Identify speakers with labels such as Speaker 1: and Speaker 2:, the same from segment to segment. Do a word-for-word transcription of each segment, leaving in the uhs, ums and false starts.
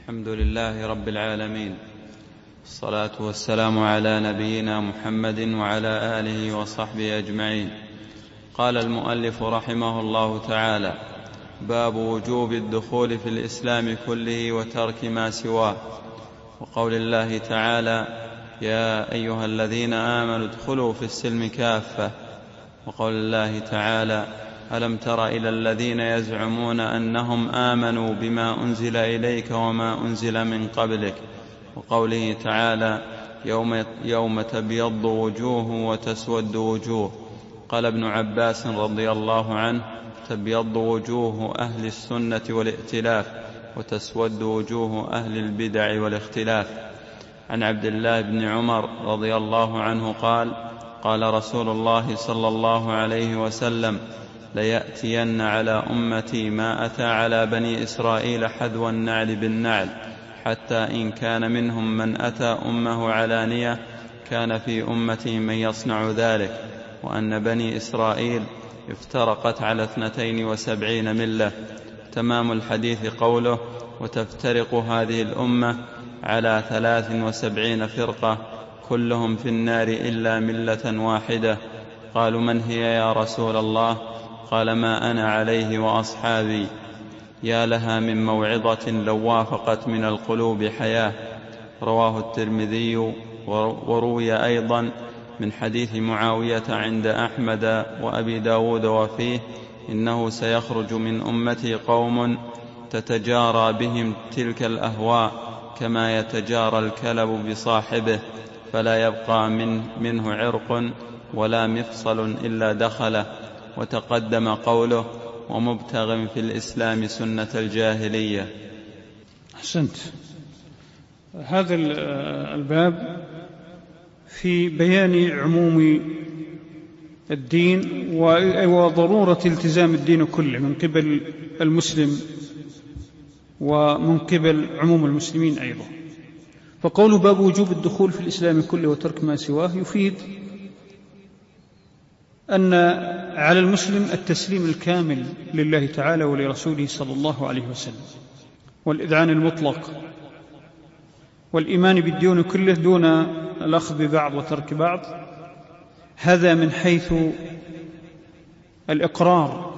Speaker 1: الحمد لله رب العالمين، الصلاة والسلام على نبينا محمد وعلى آله وصحبه أجمعين. قال المؤلف رحمه الله تعالى: باب وجوب الدخول في الإسلام كله وترك ما سواه. وقول الله تعالى: يا أيها الذين آمنوا ادخلوا في السلم كافة. وقول الله تعالى: ألم تر إلى الذين يزعمون أنهم آمنوا بما أنزل إليك وما أنزل من قبلك. وقوله تعالى: يوم, يوم تبيض وجوه وتسود وجوه. قال ابن عباس رضي الله عنه: تبيض وجوه أهل السنة والائتلاف، وتسود وجوه أهل البدع والاختلاف. عن عبد الله بن عمر رضي الله عنه قال: قال رسول الله صلى الله عليه وسلم: ليأتين على أمتي ما أتى على بني إسرائيل حذو النعل بالنعل، حتى إن كان منهم من أتى أمه علانية كان في أمتي من يصنع ذلك. وأن بني إسرائيل افترقت على اثنتين وسبعين ملة. تمام الحديث قوله: وتفترق هذه الأمة على ثلاث وسبعين فرقة كلهم في النار إلا ملة واحدة. قالوا: من هي يا رسول الله؟ قال: ما أنا عليه وأصحابي. يا لها من موعظة لو وافقت من القلوب حياة. رواه الترمذي. وروي أيضا من حديث معاوية عند أحمد وأبي داود وفيه: إنه سيخرج من أمتي قوم تتجارى بهم تلك الأهواء كما يتجارى الكلب بصاحبه، فلا يبقى من منه عرق ولا مفصل إلا دخله. وتقدم قوله: ومبتغ في الإسلام سنة الجاهلية.
Speaker 2: أحسنت. هذا الباب في بيان عموم الدين وضرورة التزام الدين كله من قبل المسلم ومن قبل عموم المسلمين أيضا. فقول باب وجوب الدخول في الإسلام كله وترك ما سواه يفيد أن على المسلم التسليم الكامل لله تعالى ولرسوله صلى الله عليه وسلم، والإذعان المطلق، والإيمان بالدين كله دون الأخذ ببعض وترك بعض. هذا من حيث الإقرار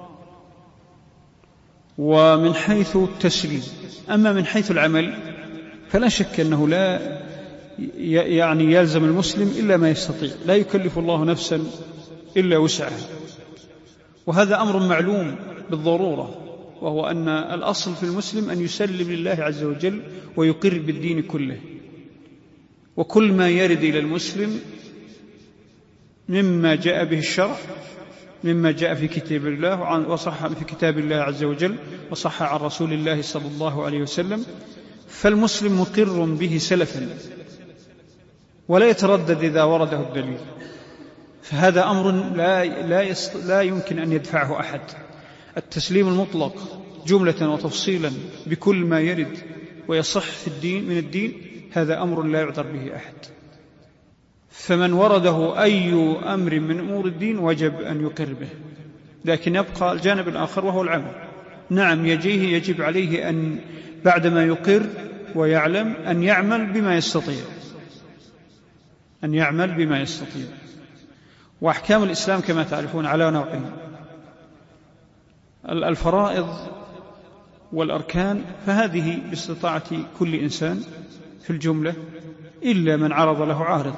Speaker 2: ومن حيث التسليم. أما من حيث العمل فلا شك أنه لا يعني يلزم المسلم إلا ما يستطيع، لا يكلف الله نفسا إلا وسعها. وهذا أمر معلوم بالضرورة، وهو أن الأصل في المسلم أن يسلم لله عز وجل ويقر بالدين كله. وكل ما يرد إلى المسلم مما جاء به الشرع، مما جاء في كتاب الله وصح في كتاب الله عز وجل وصح عن رسول الله صلى الله عليه وسلم، فالمسلم مقر به سلفا ولا يتردد إذا ورده الدليل. فهذا أمر لا, لا, يست... لا يمكن أن يدفعه أحد. التسليم المطلق جملة وتفصيلا بكل ما يرد ويصح في الدين من الدين، هذا أمر لا يعذر به أحد. فمن ورده أي أمر من أمور الدين وجب أن يقر به. لكن يبقى الجانب الآخر وهو العمل. نعم، يجيه يجب عليه أن بعدما يقر ويعلم أن يعمل بما يستطيع، أن يعمل بما يستطيع. وأحكام الإسلام كما تعرفون على نوعين: الفرائض والأركان، فهذه باستطاعة كل إنسان في الجملة إلا من عرض له عارض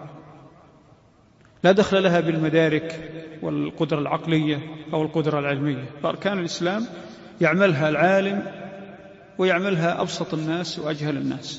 Speaker 2: لا دخل لها بالمدارك والقدرة العقلية أو القدرة العلمية. فأركان الإسلام يعملها العالم ويعملها أبسط الناس وأجهل الناس.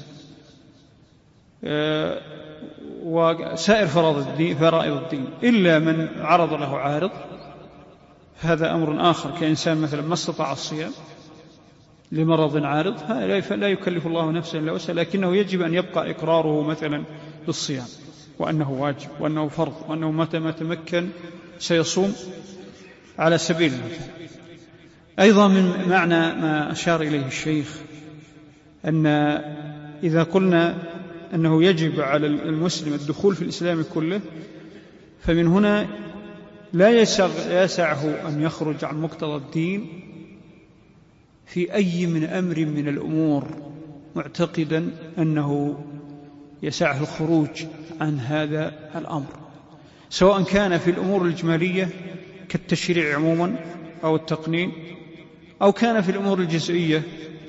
Speaker 2: وسائر فرائض الدين, فرائض الدين إلا من عرض له عارض، هذا أمر آخر، كإنسان مثلا ما استطاع الصيام لمرض عارض، لا يكلف الله نفسا إلا وسعها، لكنه يجب أن يبقى إقراره مثلا بالصيام وأنه واجب وأنه فرض وأنه متى ما تمكن سيصوم على سبيل المثال. أيضا من معنى ما أشار إليه الشيخ أن إذا قلنا أنه يجب على المسلم الدخول في الإسلام كله، فمن هنا لا يسعه أن يخرج عن مقتضى الدين في أي من أمر من الأمور معتقدا أنه يسعه الخروج عن هذا الأمر، سواء كان في الأمور الإجمالية كالتشريع عموما أو التقنين، أو كان في الأمور الجزئية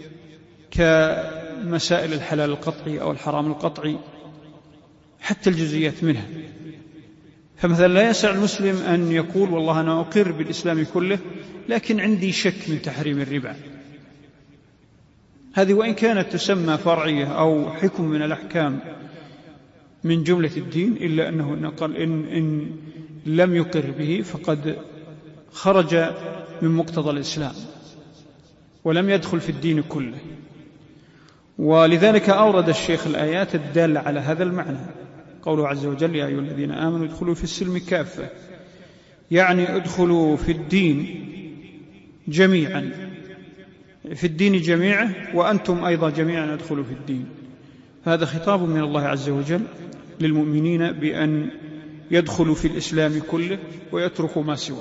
Speaker 2: كمسائل الحلال القطعي أو الحرام القطعي، حتى الجزئيات منها. فمثلا لا يسع المسلم أن يقول والله أنا أقر بالإسلام كله لكن عندي شك من تحريم الربا، هذه وإن كانت تسمى فرعية أو حكم من الأحكام من جملة الدين، إلا أنه نقل إن, إن لم يقر به فقد خرج من مقتضى الإسلام ولم يدخل في الدين كله. ولذلك أورد الشيخ الآيات الدالة على هذا المعنى، قوله عز وجل يا أيها الذين آمنوا ادخلوا في السلم كافة، يعني ادخلوا في الدين جميعا، في الدين جميعا وأنتم أيضا جميعا ادخلوا في الدين. هذا خطاب من الله عز وجل للمؤمنين بأن يدخلوا في الإسلام كله ويتركوا ما سواه.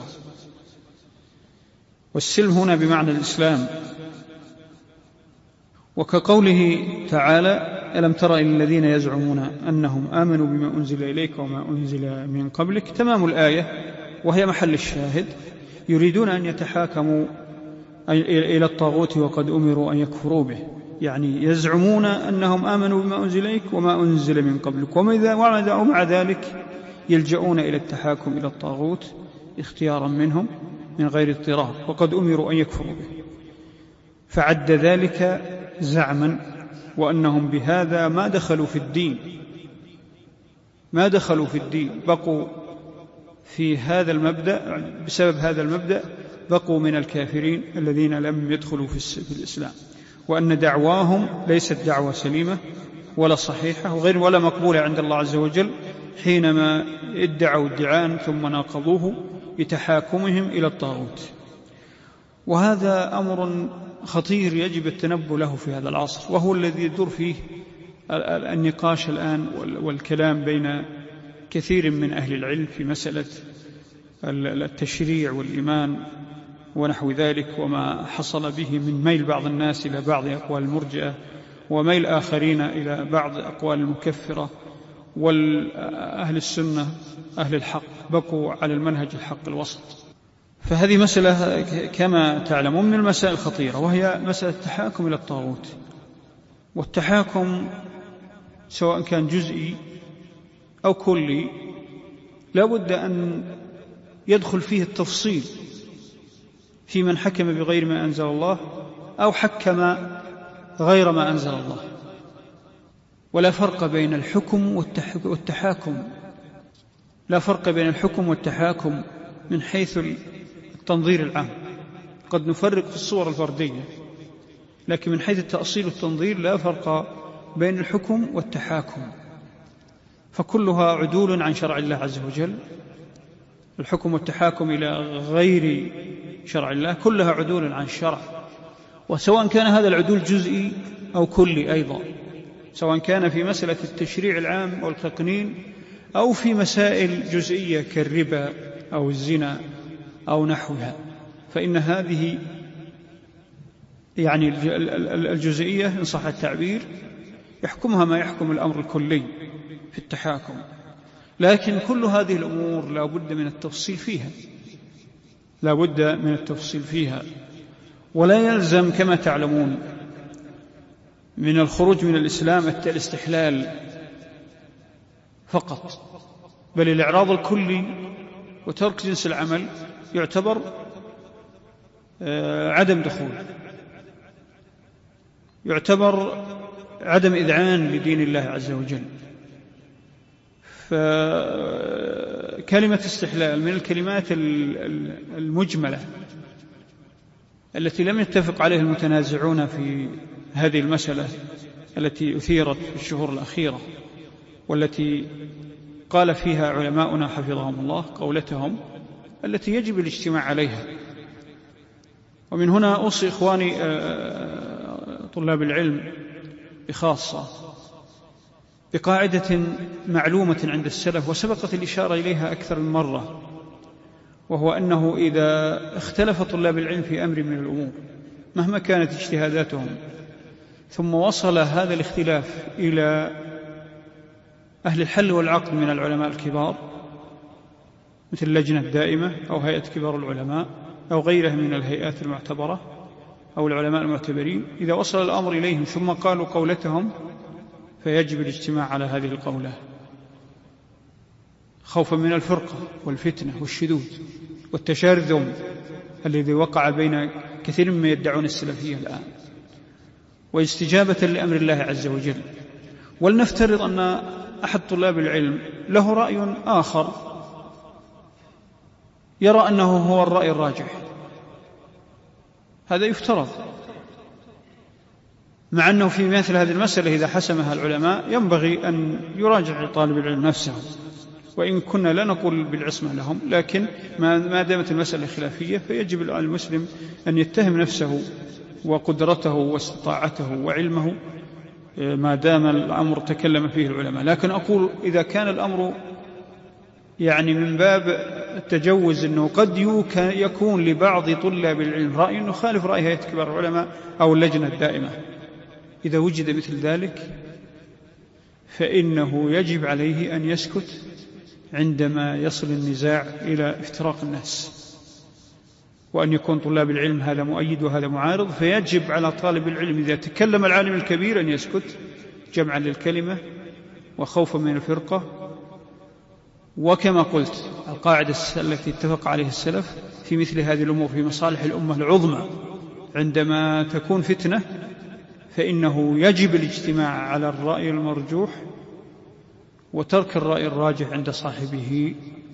Speaker 2: والسلم هنا بمعنى الإسلام، وكقوله تعالى ألم تر إلى الذين يزعمون أنهم آمنوا بما أنزل إليك وما أنزل من قبلك، تمام الآية وهي محل الشاهد، يريدون أن يتحاكموا إلى الطاغوت وقد أمروا أن يكفروا به، يعني يزعمون أنهم آمنوا بما أنزل إليك وما أنزل من قبلك، ومع ذلك يلجؤون إلى التحاكم إلى الطاغوت اختيارا منهم من غير اضطرار، وقد أمروا أن يكفروا به. فعد ذلك زعما، وأنهم بهذا ما دخلوا في الدين، ما دخلوا في الدين، بقوا في هذا المبدأ، بسبب هذا المبدأ بقوا من الكافرين الذين لم يدخلوا في الإسلام، وأن دعواهم ليست دعوة سليمة ولا صحيحة وغير ولا مقبولة عند الله عز وجل حينما ادعوا ادعاء ثم ناقضوه بتحاكمهم إلى الطاغوت. وهذا أمر خطير يجب التنبه له في هذا العصر، وهو الذي يدور فيه النقاش الآن والكلام بين كثير من أهل العلم في مسألة التشريع والإيمان ونحو ذلك، وما حصل به من ميل بعض الناس إلى بعض أقوال المرجئة وميل آخرين إلى بعض أقوال المكفرة، والأهل السنة أهل الحق بقوا على المنهج الحق الوسط. فهذه مسألة كما تعلمون من المسائل الخطيرة، وهي مسألة التحاكم إلى الطاغوت. والتحاكم سواء كان جزئي أو كلي لا بد أن يدخل فيه التفصيل في من حكم بغير ما أنزل الله أو حكم غير ما أنزل الله، ولا فرق بين الحكم والتحاكم، لا فرق بين الحكم والتحاكم من حيث التنظير العام، قد نفرق في الصور الفردية، لكن من حيث التأصيل والتنظير لا فرق بين الحكم والتحاكم، فكلها عدول عن شرع الله عز وجل. الحكم والتحاكم إلى غير شرع الله كلها عدول عن الشرع، وسواء كان هذا العدول جزئي أو كلي أيضا، سواء كان في مسألة التشريع العام أو التقنين أو في مسائل جزئية كالربا أو الزنا أو نحوها، فإن هذه يعني الجزئية إن صح التعبير يحكمها ما يحكم الأمر الكلي في التحاكم. لكن كل هذه الأمور لا بد من التفصيل فيها، لا بد من التفصيل فيها، ولا يلزم كما تعلمون من الخروج من الإسلام الاستحلال فقط، بل الإعراض الكلي وترك جنس العمل يعتبر عدم دخول، يعتبر عدم إذعان لدين الله عز وجل. فكلمة استحلال من الكلمات المجملة التي لم يتفق عليها المتنازعون في هذه المسألة التي أثيرت في الشهور الأخيرة، والتي قال فيها علماؤنا حفظهم الله قولتهم التي يجب الاجتماع عليها. ومن هنا أوصي إخواني طلاب العلم بخاصة بقاعدة معلومة عند السلف وسبقت الإشارة إليها أكثر من مرة، وهو أنه إذا اختلف طلاب العلم في أمر من الأمور مهما كانت اجتهاداتهم ثم وصل هذا الاختلاف إلى أهل الحل والعقد من العلماء الكبار مثل اللجنة الدائمة أو هيئة كبار العلماء أو غيرها من الهيئات المعتبرة أو العلماء المعتبرين، إذا وصل الأمر إليهم ثم قالوا قولتهم فيجب الاجتماع على هذه القولة خوفا من الفرقة والفتنة والشذوذ والتشرذم الذي وقع بين كثير مما يدعون السلفية الآن، واستجابة لأمر الله عز وجل. ولنفترض أن أحد طلاب العلم له رأي آخر يرى أنه هو الرأي الراجح، هذا يفترض، مع أنه في مثل هذه المسألة إذا حسمها العلماء ينبغي أن يراجع طالب العلم نفسه، وإن كنا لا نقول بالعصمة لهم، لكن ما دامت المسألة خلافية فيجب على المسلم أن يتهم نفسه وقدرته واستطاعته وعلمه ما دام الأمر تكلم فيه العلماء. لكن أقول إذا كان الأمر يعني من باب التجوز أنه قد يكون لبعض طلاب العلم رأي يخالف رأي هيئة كبار العلماء أو اللجنة الدائمة، إذا وجد مثل ذلك فإنه يجب عليه أن يسكت عندما يصل النزاع إلى افتراق الناس، وأن يكون طلاب العلم هذا مؤيد وهذا معارض، فيجب على طالب العلم إذا تكلم العالم الكبير أن يسكت جمعا للكلمة وخوفا من الفرقة. وكما قلت القاعدة التي اتفق عليها السلف في مثل هذه الأمور في مصالح الأمة العظمى عندما تكون فتنة فإنه يجب الاجتماع على الرأي المرجوح وترك الرأي الراجح عند صاحبه،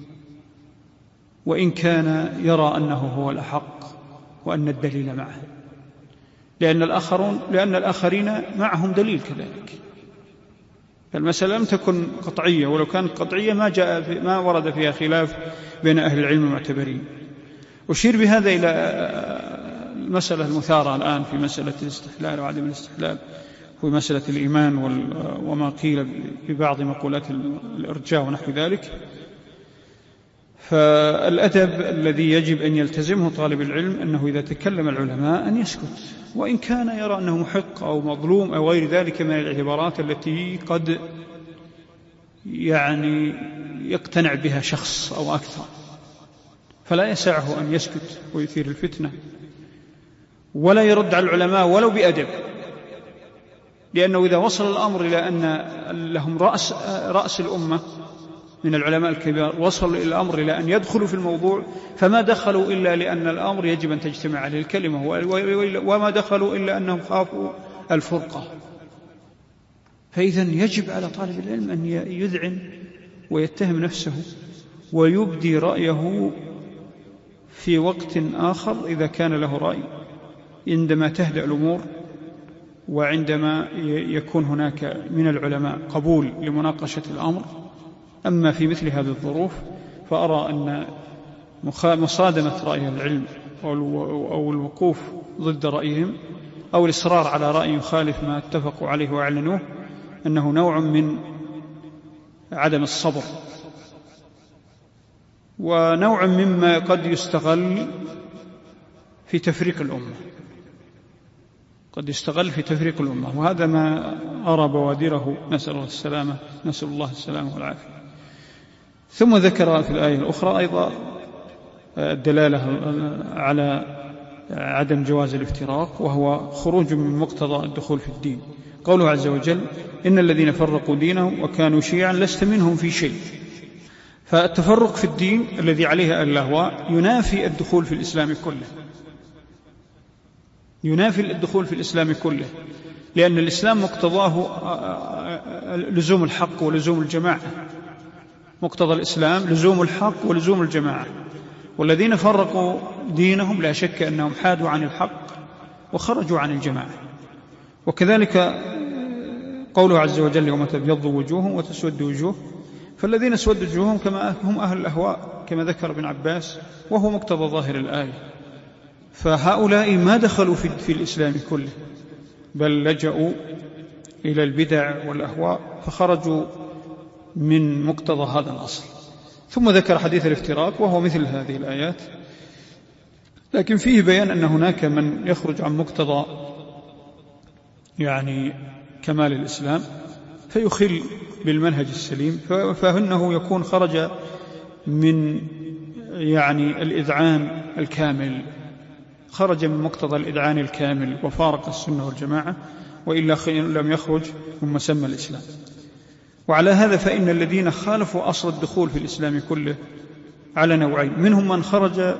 Speaker 2: وإن كان يرى أنه هو الأحق وأن الدليل معه، لأن الآخرون لأن الآخرين معهم دليل كذلك. فالمسألة لم تكن قطعية، ولو كانت قطعية ما جاء في ما ورد فيها خلاف بين أهل العلم المعتبرين. أشير بهذا إلى المسألة المثارة الآن في مسألة الاستحلال وعدم الاستحلال، في مسألة الإيمان وما قيل ببعض مقولات الإرجاء ونحو ذلك. فالأدب الذي يجب أن يلتزمه طالب العلم أنه إذا تكلم العلماء أن يسكت، وإن كان يرى أنه محق أو مظلوم أو غير ذلك من الاعتبارات التي قد يعني يقتنع بها شخص أو أكثر، فلا يسعه أن يسكت ويثير الفتنة ولا يرد على العلماء ولو بأدب، لأنه إذا وصل الأمر إلى أن لهم رأس, رأس الأمة من العلماء الكبار وصل إلى الأمر إلى أن يدخلوا في الموضوع، فما دخلوا إلا لأن الأمر يجب أن تجتمع عليه الكلمة، وما دخلوا إلا أنهم خافوا الفرقة. فإذا يجب على طالب العلم أن يذعن ويتهم نفسه ويبدي رأيه في وقت آخر إذا كان له رأي، عندما تهدأ الأمور وعندما يكون هناك من العلماء قبول لمناقشة الأمر. أما في مثل هذه الظروف فأرى أن مصادمة رأي العلم أو الوقوف ضد رأيهم أو الإصرار على رأي يخالف ما اتفقوا عليه وأعلنوه أنه نوع من عدم الصبر، ونوع مما قد يستغل في تفريق الأمة قد يستغل في تفريق الأمة وهذا ما أرى بوادره، نسأل الله السلامة نسأل الله السلامة والعافية. ثم ذكر في الآية الأخرى أيضا الدلالة على عدم جواز الافتراق، وهو خروج من مقتضى الدخول في الدين. قوله عز وجل إن الذين فرقوا دينهم وكانوا شيعا لست منهم في شيء. فالتفرق في الدين الذي عليه الأهواء ينافي الدخول في الإسلام كله، ينافي الدخول في الإسلام كله، لأن الإسلام مقتضاه لزوم الحق ولزوم الجماعة. مقتضى الإسلام لزوم الحق ولزوم الجماعة، والذين فرقوا دينهم لا شك أنهم حادوا عن الحق وخرجوا عن الجماعة. وكذلك قوله عز وجل يوم تبيض وجوه وتسود وجوه، فالذين اسود وجوههم كما هم أهل الأهواء كما ذكر ابن عباس، وهو مقتضى ظاهر الآية. فهؤلاء ما دخلوا في, في الإسلام كله، بل لجأوا إلى البدع والأهواء فخرجوا من مقتضى هذا الأصل. ثم ذكر حديث الافتراق وهو مثل هذه الآيات، لكن فيه بيان أن هناك من يخرج عن مقتضى يعني كمال الإسلام فيخل بالمنهج السليم، فإنه يكون خرج من يعني الإذعان الكامل، خرج من مقتضى الإذعان الكامل وفارق السنة والجماعة، وإلا لم يخرج من مسمى الإسلام. وعلى هذا فإن الذين خالفوا أصل الدخول في الإسلام كله على نوعين: منهم من خرج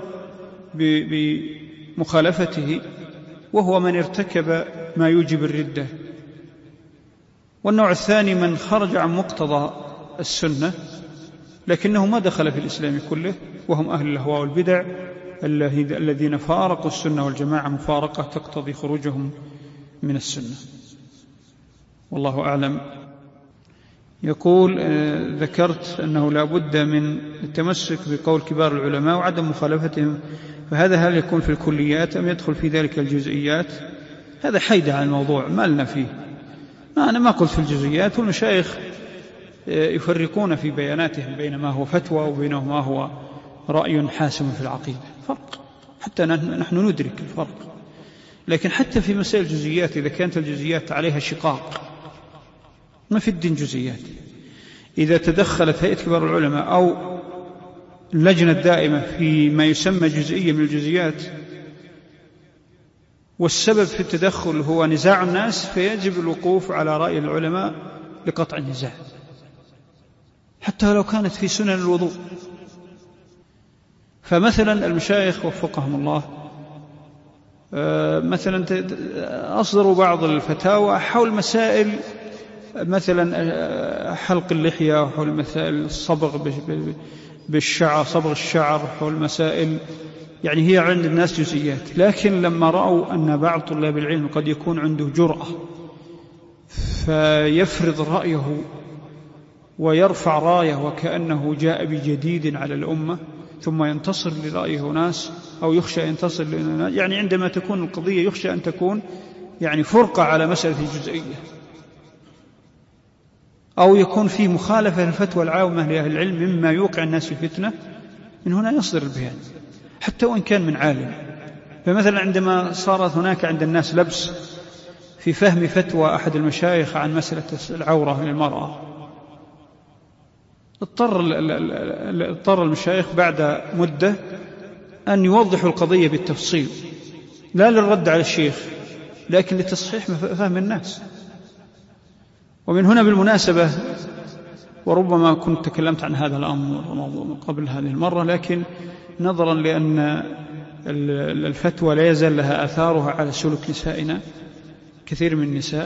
Speaker 2: بمخالفته وهو من ارتكب ما يوجب الردة، والنوع الثاني من خرج عن مقتضى السنة لكنه ما دخل في الإسلام كله، وهم أهل الأهواء والبدع الذين فارقوا السنة والجماعة مفارقة تقتضي خروجهم من السنة. والله أعلم. يقول ذكرت أنه لا بد من التمسك بقول كبار العلماء وعدم مخالفتهم، فهذا هل يكون في الكليات أم يدخل في ذلك الجزئيات؟ هذا حيدة عن الموضوع ما لنا فيه. ما أنا ما قلت في الجزئيات، والمشايخ يفرقون في بياناتهم بين ما هو فتوى وبين ما هو رأي حاسم في العقيدة، فرق حتى نحن ندرك الفرق. لكن حتى في مسائل الجزئيات إذا كانت الجزئيات عليها شقاق، ما في الدين جزئيات. إذا تدخلت هيئة كبار العلماء أو اللجنة الدائمة في ما يسمى جزئية من الجزئيات والسبب في التدخل هو نزاع الناس، فيجب الوقوف على رأي العلماء لقطع النزاع، حتى لو كانت في سنن الوضوء. فمثلا المشايخ وفقهم الله مثلا أصدروا بعض الفتاوى حول مسائل مثلا حلق اللحية، حول مسائل الصبغ بالشعر، صبغ الشعر، حول مسائل يعني هي عند الناس جزئيات. لكن لما رأوا أن بعض طلاب العلم قد يكون عنده جرأة فيفرض رأيه ويرفع راية وكأنه جاء بجديد على الأمة ثم ينتصر لرأيه ناس أو يخشى ينتصر لناس، يعني عندما تكون القضية يخشى أن تكون يعني فرقة على مسألة الجزئية، أو يكون في مخالفة للفتوى العامة لأهل العلم مما يوقع الناس في فتنة، من هنا يصدر البيان حتى وإن كان من عالم. فمثلا عندما صارت هناك عند الناس لبس في فهم فتوى أحد المشايخ عن مسألة العورة للمرأة، اضطر اضطر المشايخ بعد مدة أن يوضحوا القضية بالتفصيل، لا للرد على الشيخ لكن لتصحيح فهم الناس. ومن هنا بالمناسبة، وربما كنت تكلمت عن هذا الأمر قبل هذه المرة، لكن نظرا لأن الفتوى لا يزال لها آثارها على سلوك نسائنا كثير من النساء،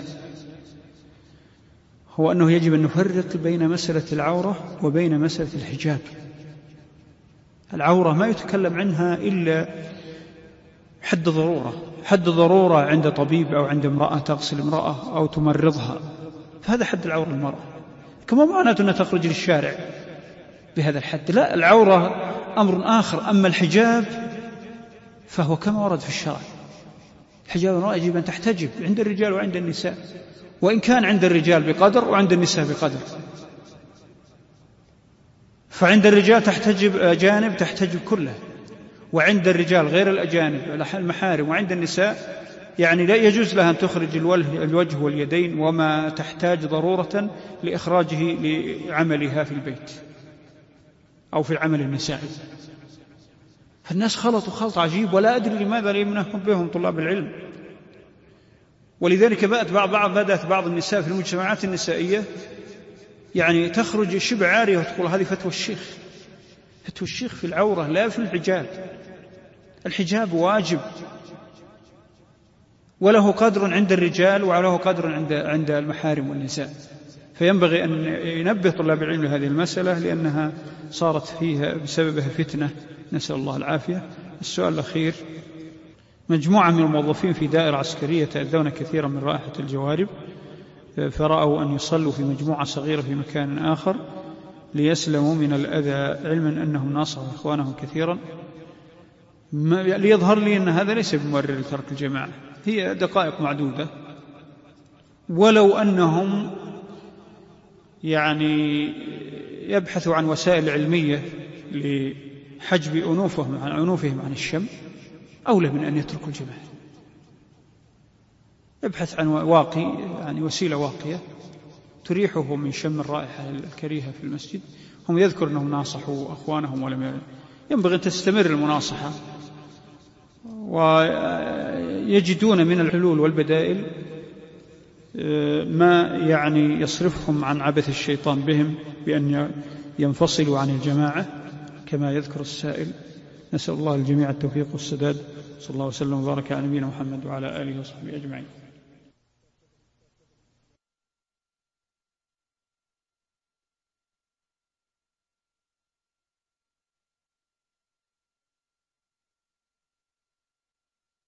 Speaker 2: هو أنه يجب أن نفرق بين مسألة العورة وبين مسألة الحجاب. العورة ما يتكلم عنها إلا حد ضرورة، حد ضرورة عند طبيب أو عند امرأة تغسل امرأة أو تمرضها، فهذا حد العورة المرأة. كما معناته أنها تخرج للشارع بهذا الحد، لا، العورة أمر آخر. أما الحجاب فهو كما ورد في الشرع، حجاب المرأة يجب أن تحتجب عند الرجال وعند النساء، وإن كان عند الرجال بقدر وعند النساء بقدر. فعند الرجال تحتجب أجانب تحتجب كلها، وعند الرجال غير الأجانب المحارم، وعند النساء يعني لا يجوز لها أن تخرج الوجه واليدين وما تحتاج ضرورة لإخراجه لعملها في البيت أو في العمل النسائي. فالناس خلطوا خلط عجيب، ولا أدري لماذا لا يمنعهم بهم طلاب العلم. ولذلك بدأت بعض بدأت بعض النساء في المجتمعات النسائية يعني تخرج شبه عارية وتقول هذه فتوى الشيخ. فتوى الشيخ في العورة لا في الحجاب. الحجاب واجب وله قدر عند الرجال وله قدر عند عند المحارم والنساء، فينبغي أن ينبه طلاب العلم لهذه المسألة لأنها صارت فيها بسببها فتنة، نسأل الله العافية. السؤال الأخير: مجموعة من الموظفين في دائرة عسكرية تأذون كثيرا من رائحة الجوارب، فرأوا أن يصلوا في مجموعة صغيرة في مكان آخر ليسلموا من الأذى، علما أنهم ناصحوا إخوانهم كثيرا. ليظهر لي أن هذا ليس بمبرر لترك الجماعة، هي دقائق معدودة، ولو أنهم يعني يبحثوا عن وسائل علمية لحجب أنوفهم عن أنوفهم عن الشم، أولى من أن يتركوا الجماعة. ابحث عن واقي، يعني وسيلة واقية تريحه من شم الرائحة الكريهة في المسجد. هم يذكر أنهم ناصحوا أخوانهم ولم يعلم. ينبغي أن تستمر المناصحة، ويجدون من الحلول والبدائل ما يعني يصرفهم عن عبث الشيطان بهم بأن ينفصلوا عن الجماعة كما يذكر السائل. نسأل الله الجميع التوفيق والسداد. صلى الله وسلم وبارك على نبينا محمد وعلى آله وصحبه أجمعين.